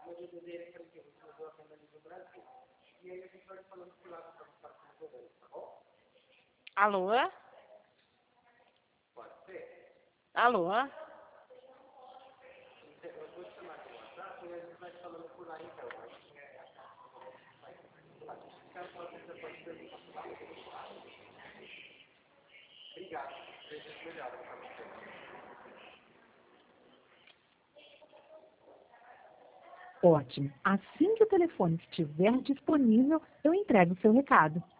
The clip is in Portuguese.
Alô? Alô? Ótimo. Assim que o telefone estiver disponível, eu entrego o seu recado.